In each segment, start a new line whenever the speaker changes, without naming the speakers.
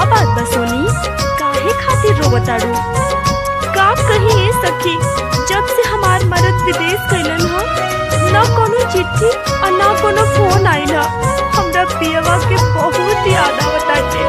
बात बा सोनी, काहे खातिर रोवताड़ू? का कही ए सखी, जब से हमार मरद विदेश गइलन ह, ना कोनो चिट्ठी और ना कोनो फोन आइल ह। हमरा पियवा के बहुत याद आवताटे।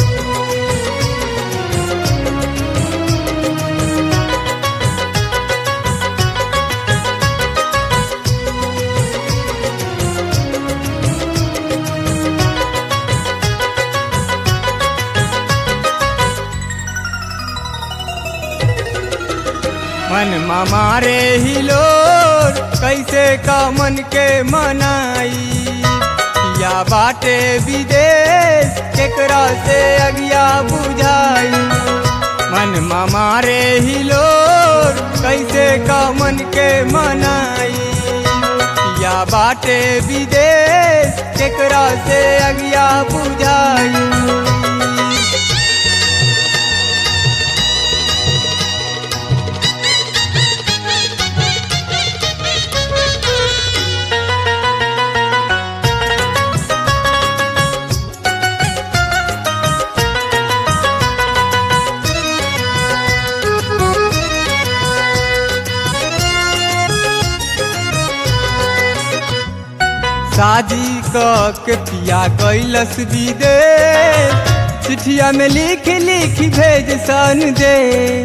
मन मारे हिलोर कैसे का मन के मनाई, या बाटे विदेश केकरा से अगिया बुझाई। मन मारे हिलोर कैसे का मन के मनाई, या बाटे विदेश केकरा से अगिया बुझाई। शादी के पिया कैलस विदेश, चिठिया में लिख लिख भेज सन दे।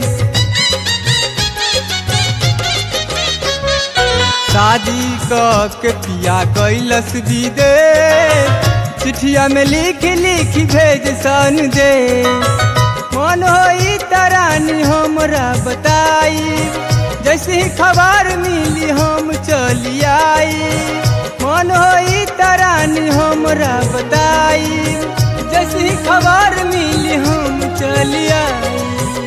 शादी के पिया कैलस विदेश, चिठिया में लिख लिख भेज सन दे। मन होई तरानी हमरा बताई, जैसे ही खबर मिली हम चली आई। मन होई तरानी हमरा बताई, जैसे ही खबर मिली हम चली आई।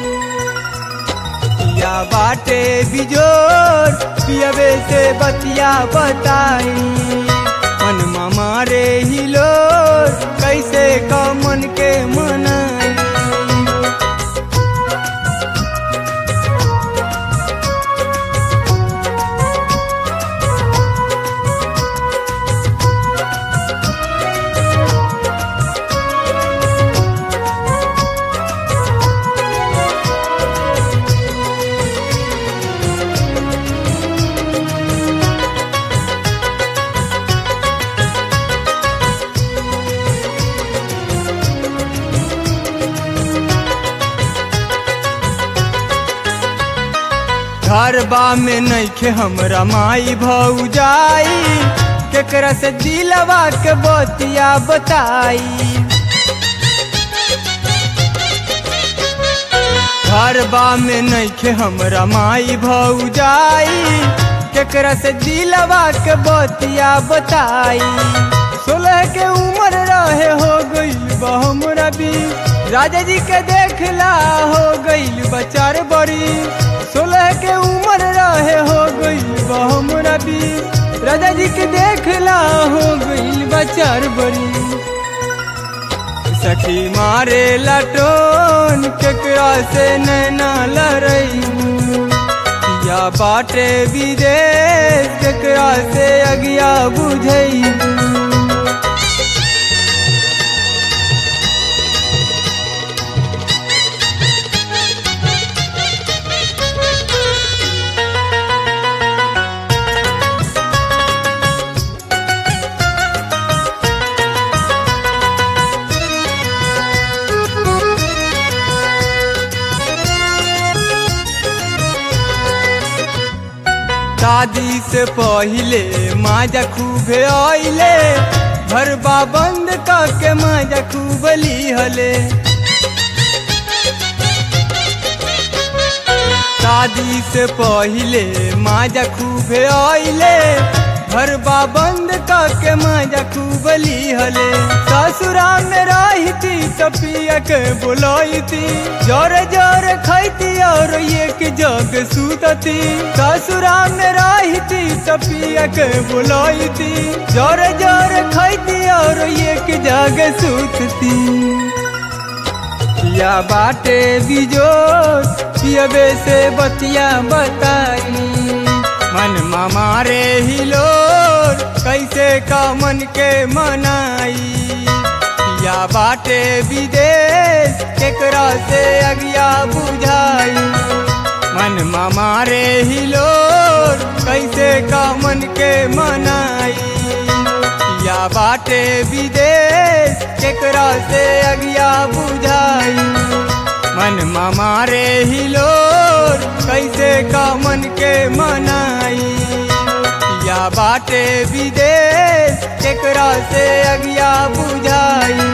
पिया बाटे बिजोर पियवे से बतिया बताई, मन मारे हिलोर कैसे का मन के मनाई। घरबा में नइखे हमरा माई भौजाई, केकरा से दिलवा के बतिया बताई। घरबा में नइखे हमरा माई भौजाई, केकरा से दिलवा के बतिया बताई। 16 के उम्र रहे हो गइल बा हमरा भी, राजा जी के देखला हो गइल बा 4 बरी। 16 के उम्र रहे हो गइल बा हमरा भी, राजा जी के देखला हो गइल बा 4 बरी। सखी मारे लटोन केकरा से नैना लड़ई, या बाटे विदेश केकरा से अगिया बुझई। शादी से पहिले माजा खूबे आइले, घरबा बंद करके माजा खूब लिहले। शादी से पहिले माजा खूबे आइले, घरबा बंद करके माजा खूब लिहले। ससुरा में रहती तो पिया के बुलाईती, जोरे जोरे खैती और एक जग सूतती। ससुरा में रहती तो पिया के बुलाईती, जोरे जोरे खैती और एक जग सूतती। पिया बाटे बिजोर पियबे से बतिया बताई, मन मारे हिलोर कैसे का मन के मनाई। या बाटे विदेश केकरा से अगिया बुझाई मन मारे ही लोग कैसे का मन के मनाई या बाटे विदेश केकरा से अगिया बुझाई मन मारे ही लोग कैसे का मन के मनाई या बाटे विदेश केकरा से अगिया बुझाई।